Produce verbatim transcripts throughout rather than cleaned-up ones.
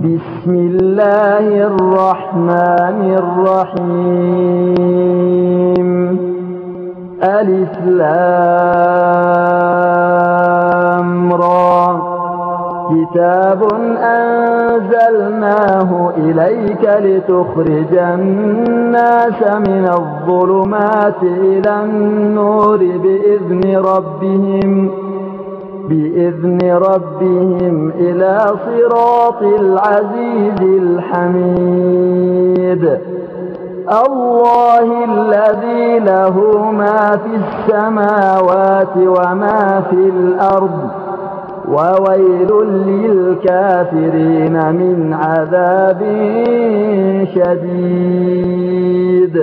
بسم الله الرحمن الرحيم. ألف لام را. كتاب أنزلناه إليك لتخرج الناس من الظلمات إلى النور بإذن ربهم بإذن ربهم إلى صراط العزيز الحميد. الله الذي له ما في السماوات وما في الأرض وويل للكافرين من عذاب شديد.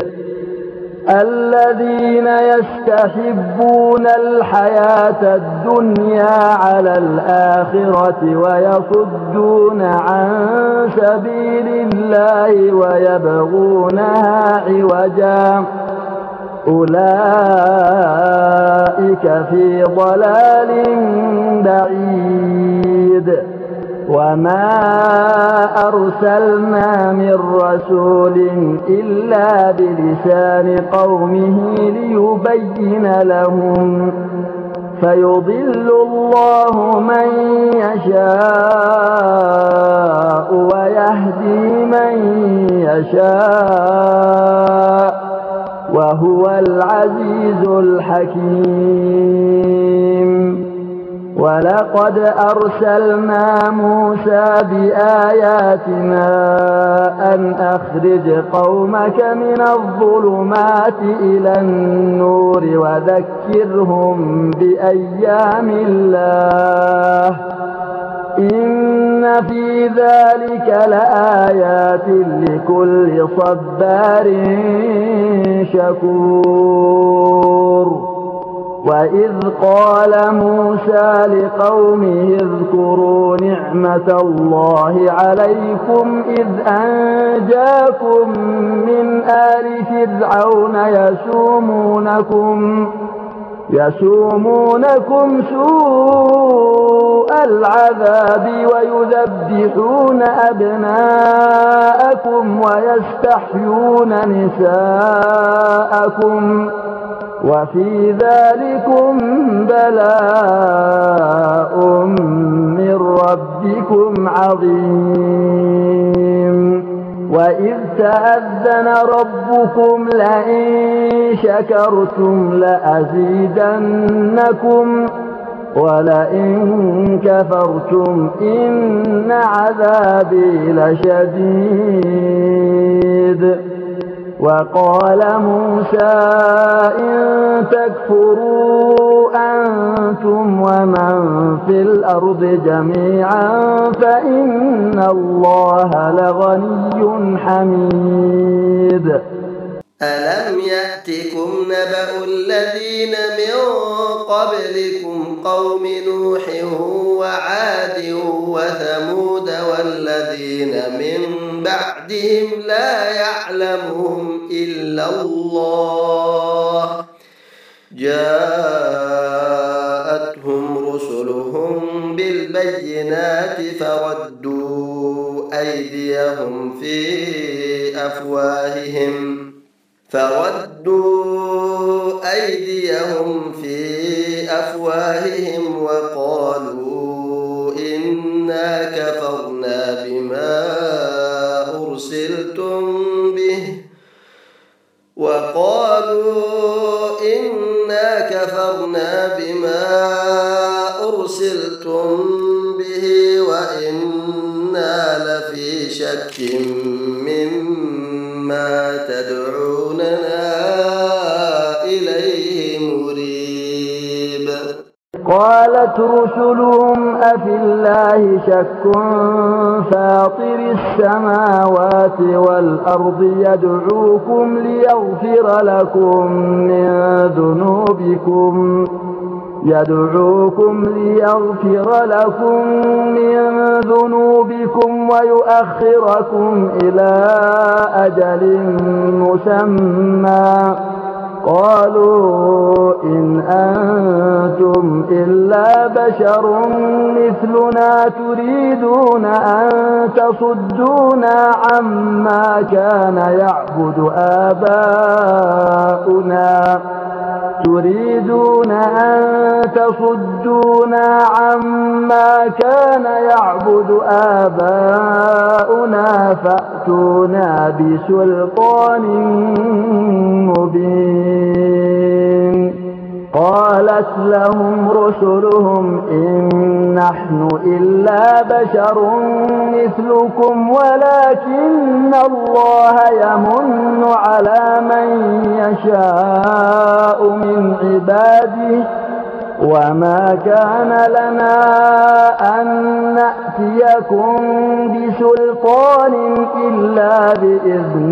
الذين يستحبون الحياة الدنيا على الآخرة ويصدون عن سبيل الله ويبغونها عوجا أولئك في ضلال بعيد. وما أرسلنا من رسول إلا بلسان قومه ليبين لهم فيضل الله من يشاء ويهدي من يشاء وهو العزيز الحكيم. ولقد أرسلنا موسى بآياتنا أن أخرج قومك من الظلمات إلى النور وذكرهم بأيام الله إن في ذلك لآيات لكل صبار شكور. وإذ قال موسى لقومه اذكروا نعمة الله عليكم إذ أنجاكم من آل فرعون يسومونكم يسومونكم سوء العذاب ويذبحون أبناءكم ويستحيون نساءكم وفي ذلكم بلاء من ربكم عظيم. وإذ تأذن ربكم لئن شكرتم لأزيدنكم ولئن كفرتم إن عذابي لشديد. وقال موسى إن تكفروا أنتم ومن في الأرض جميعا فإن الله لغني حميد. ألم يأتكم نبأ الذين من قبلكم قوم نوح وعاد وثمود والذين من بعدهم لا يعلمهم إلا الله جاءتهم رسلهم بالبينات فردوا أيديهم في أفواههم فردوا أيديهم في أفواههم وقالوا إنا كفرنا بما أرسلتم به وقالوا إنا كفرنا بما أرسلتم به وإنا لفي شك مما تدعوننا إليه مريب. قالت رسلهم أفي الله شك فاطر السماوات والأرض يدعوكم ليغفر لكم من ذنوبكم يدعوكم ليغفر لكم من ذنوبكم ويؤخركم إلى أجل مسمى قالوا إن أنتم إلا بشر مثلنا تريدون أن تصدونا عما كان يعبد آباؤنا تريدون أن تصدونا عما كان يعبد آباؤنا فأتونا بسلطان مبين. قالت لهم رسلهم إن نحن إلا بشر مثلكم ولكن الله يمن على من يشاء من عباده وما كان لنا أن نأتيكم بسلطان إلا بإذن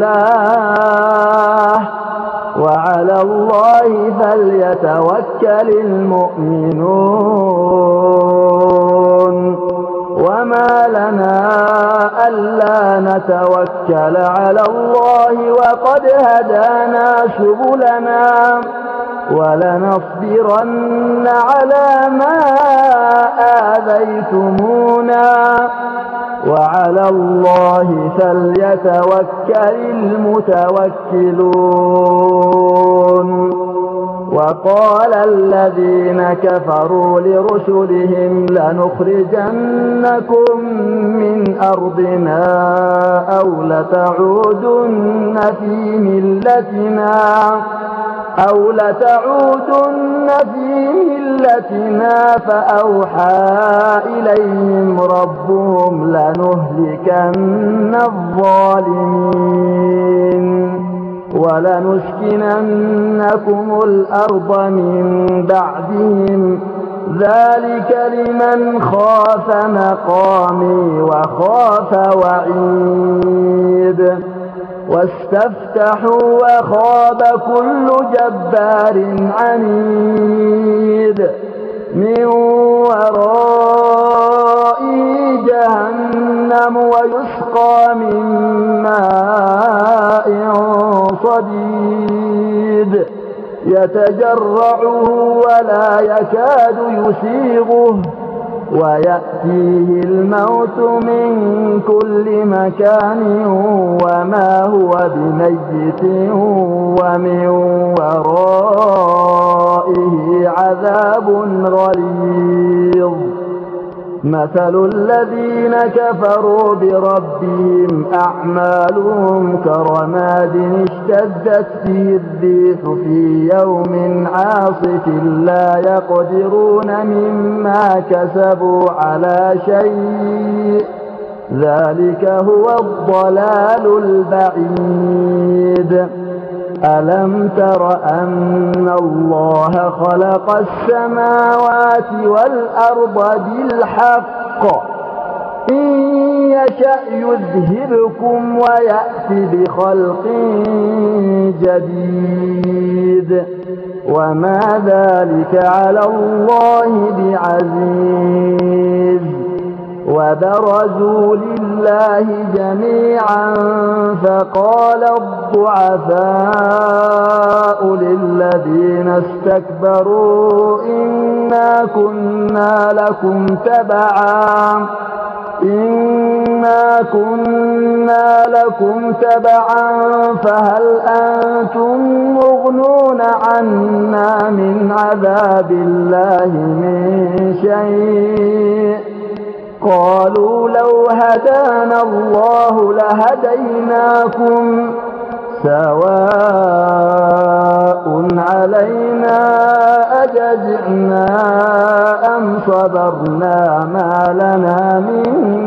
الله وعلى الله فليتوكل المؤمنون. وما لنا ألا نتوكل على الله وقد هدانا سبلنا ولنصبرن على ما آذيتمونا وعلى الله فليتوكل المتوكلون. وقال الذين كفروا لرسلهم لنخرجنكم من أرضنا أو لتعودن في ملتنا أو لتعودن في ملتنا فأوحى إليهم ربهم لنهلكن الظالمين ولنسكننكم الأرض من بعدهم ذلك لمن خاف مقامي وخاف وعيد. واستفتحوا وخاب كل جبار عنيد من ورائه جهنم ويسقى من ماء صديد يتجرعه ولا يكاد يسيغه ويأتيه الموت من كل مكان وما هو بميت ومن ورائه عذاب غليظ. مثل الذين كفروا بربهم أعمالهم كرماد اشتدت به الريح في يوم عاصف لا يقدرون مما كسبوا على شيء ذلك هو الضلال البعيد. ألم تر أن الله خلق السماوات والأرض بالحق إن يشأ يذهبكم ويأتي بخلق جديد وما ذلك على الله بعزيز. وبرزوا لله جميعا فقال الضعفاء للذين استكبروا إنا كنا لكم تبعا إنا كنا لكم تبعا فهل أنتم مغنون عنا من عذاب الله من شيء قالوا لو هدانا الله لهديناكم سواء علينا أجزعنا أم صبرنا ما لنا من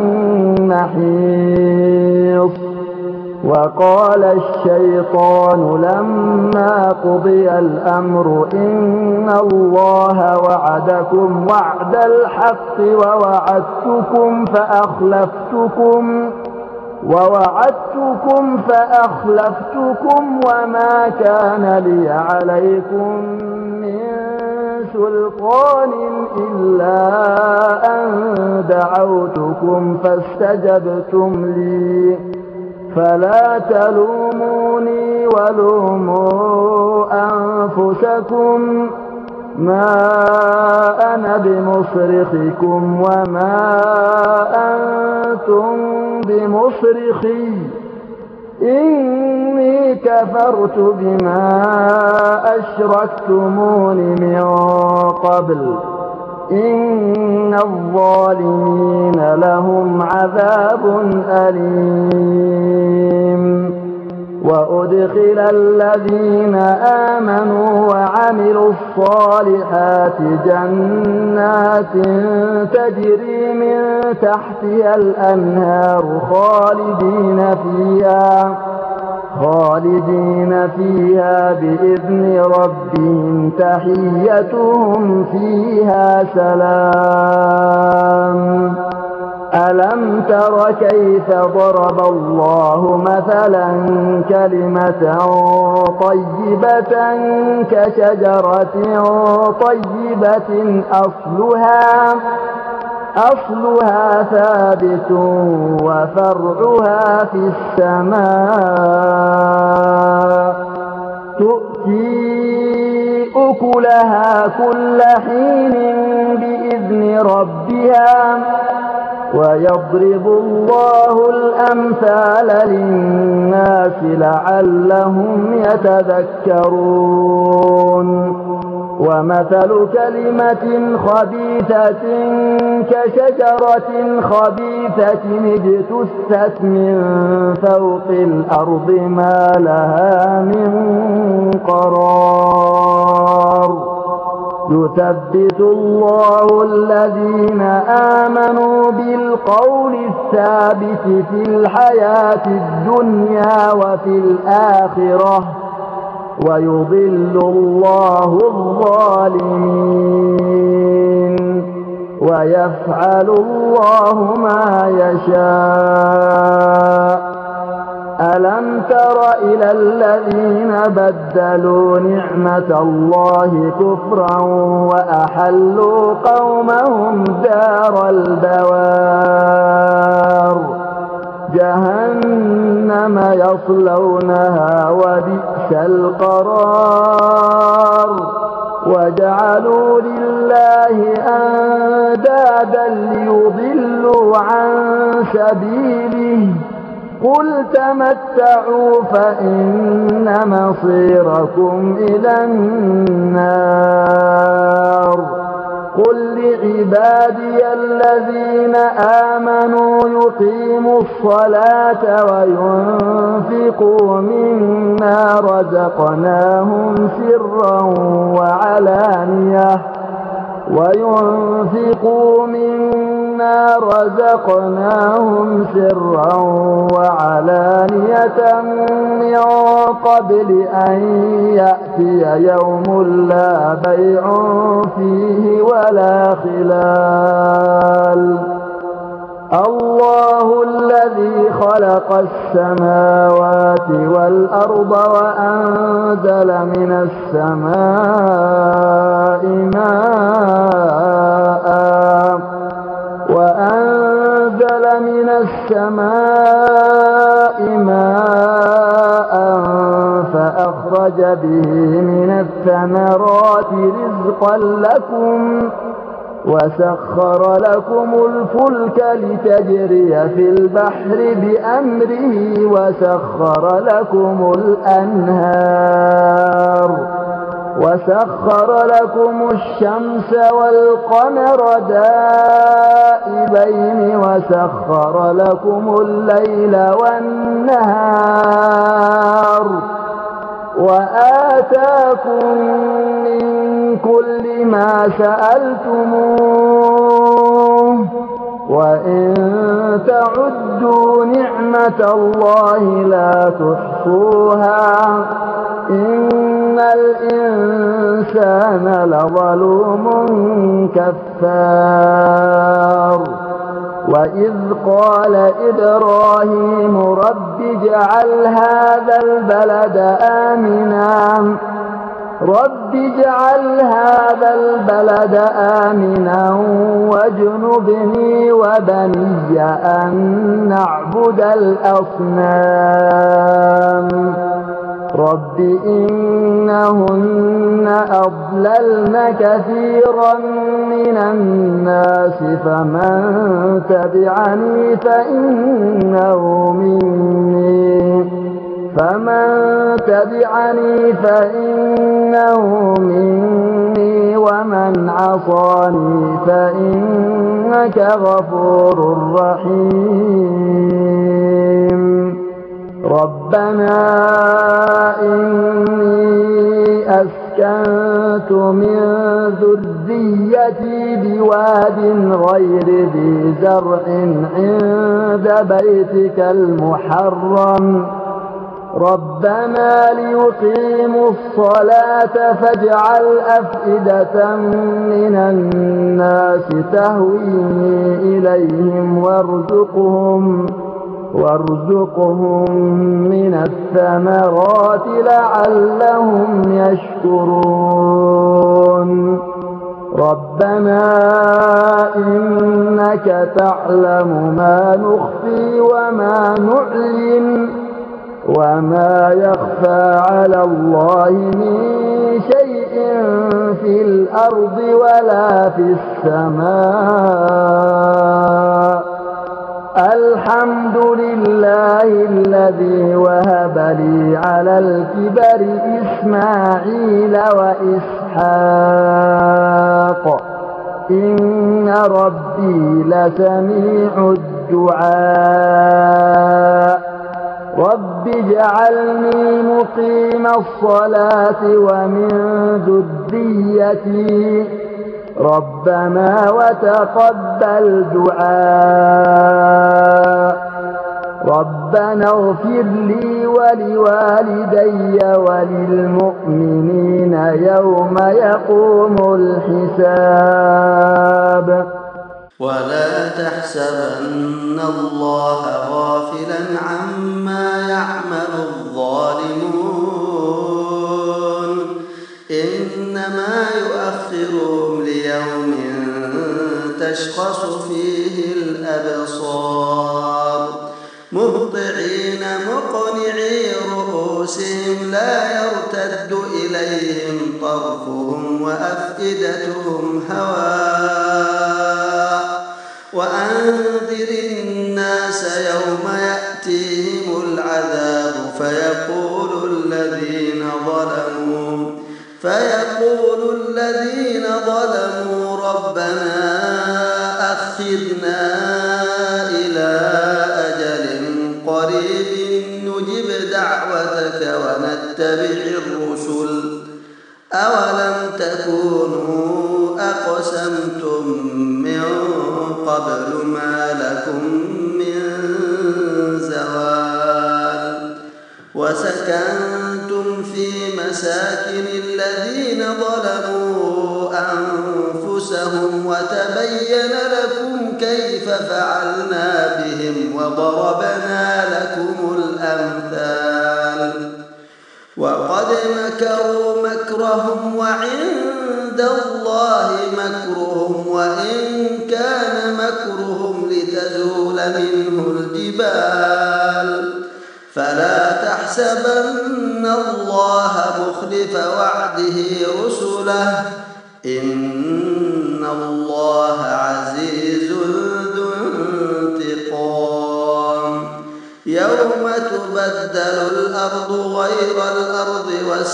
محيص. وقال الشيطان لما قضي الأمر إن الله وعدكم وعد الحق ووعدتكم فأخلفتكم ووعدتكم فأخلفتكم وما كان لي عليكم من سلطان إلا أن دعوتكم فاستجبتم لي فلا تلوموني ولوموا أنفسكم ما أنا بمصرخكم وما أنتم بمصرخي إني كفرت بما أشركتمون من قبل إن الظالمين لهم عذاب أليم. وأدخل الذين آمنوا وعملوا الصالحات جنات تجري من تحتها الأنهار خالدين فيها خالدين فيها بإذن ربهم تحيتهم فيها سلام. ألم تر كيف ضرب الله مثلا كلمة طيبة كشجرة طيبة أصلها أصلها ثابت وفرعها في السماء تؤتي أكلها كل حين بإذن ربها ويضرب الله الأمثال للناس لعلهم يتذكرون. ومثل كلمة خبيثة كشجرة خبيثة اجتثت من فوق الأرض ما لها من قرار. يثبت الله الذين آمنوا بالقول الثابت في الحياة الدنيا وفي الآخرة ويضل الله الظالمين ويفعل الله ما يشاء. ألم تر إلى الذين بدلوا نعمة الله كفرا وأحلوا قومهم دار البوار جهنم يصلونها وبئس القرار. وجعلوا لله أندادا ليضلوا عن سبيله قل تمتعوا فإن مصيركم إلى النار. قل لعبادي الذين آمنوا يقيموا الصلاة وينفقوا مما رزقناهم سرا وعلانية وينفقوا مما رزقناهم سرا وعلانية من قبل أن يأتي يوم لا بيع فيه ولا خلال. الله الذي خلق السماوات والأرض وأنزل من السماء ماء وأنزل من السماء ماء فأخرج به من الثمرات رزقا لكم وسخر لكم الفلك لتجري في البحر بأمره وسخر لكم الأنهار وسخر لكم الشمس والقمر دائبين وسخر لكم الليل والنهار وآتاكم من كل ما سألتموه وإن تعدوا نعمة الله لا تحصوها إن الإنسان لظلوم كفار. وإذ قال إبراهيم رب اجعل هذا البلد آمنا رب اجعل هذا البلد آمنا واجنبني وبني أن نعبد الأصنام رب إنهن أضللن كثيرا من الناس فمن تبعني فإنه مني فمن تبعني فإنه مني ومن عصاني فإنك غفور رحيم ربنا إني أسكنت من ذريتي بواد غير ذي زرع عند بيتك المحرم ربنا ليقيموا الصلاة فاجعل أفئدة من الناس تهوي إليهم وارزقهم وارزقهم من الثمرات لعلهم يشكرون ربنا إنك تعلم ما نخفي وما نعلن وما يخفى على الله من شيء في الأرض ولا في السماء الحمد لله الذي وهب لي على الكبر إسماعيل وإسحاق إن ربي لسميع الدعاء رب اجعلني مقيم الصلاة ومن ذريتي ربنا وتقبل دعاء ربنا اغفر لي ولوالدي وللمؤمنين يوم يقوم الحساب ولا تحسبن الله غافلا عما يعمل الظالمون إنما يؤخرهم ليوم تشخص فيه الأبصار مهطعين مقنعي رؤوسهم لا يرتد إليهم طرفهم وأفئدتهم هواء وأنذر الناس يوم يأتيهم العذاب فيقول الذين ظلموا فيقول الذين ظلموا ربنا أخرنا إلى أجل قريب نجب دعوتك ونتبع الرسل أولم تكونوا أقسمتم من قبل ما لكم من زوال وسكنتم في مساكن الذين ظلموا أنفسهم وتبين لكم كيف فعلنا بهم وضربنا لكم الأمثال وقد مكروا مكرهم وعند الله مكرهم وإن كان مكرهم لتزول منه الجبال فلا تحسبن الله مخلف وعده رسله إن الله عزيز ذو انتقام يوم تبدل الأرض غير الأرض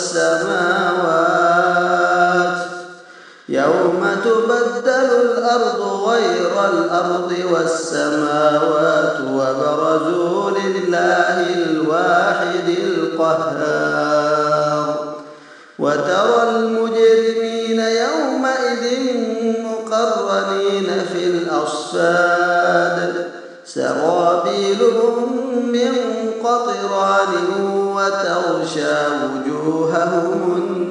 والسماوات يوم تبدل الأرض غير الأرض والسماوات وبرزوا لله الواحد القهار وترى المجرمين يومئذ مقرنين في الأصفاد سرابيلهم من قطران وتغشى وجوههم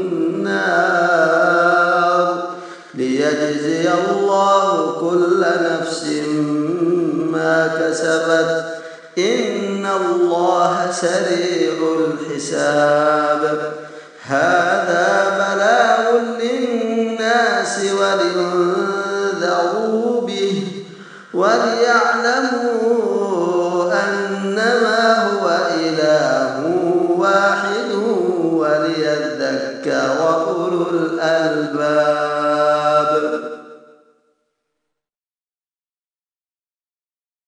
النار ليجزي الله كل نفس ما كسبت إن الله سريع الحساب هذا بلاغ للناس ولينذروا به وليعلموا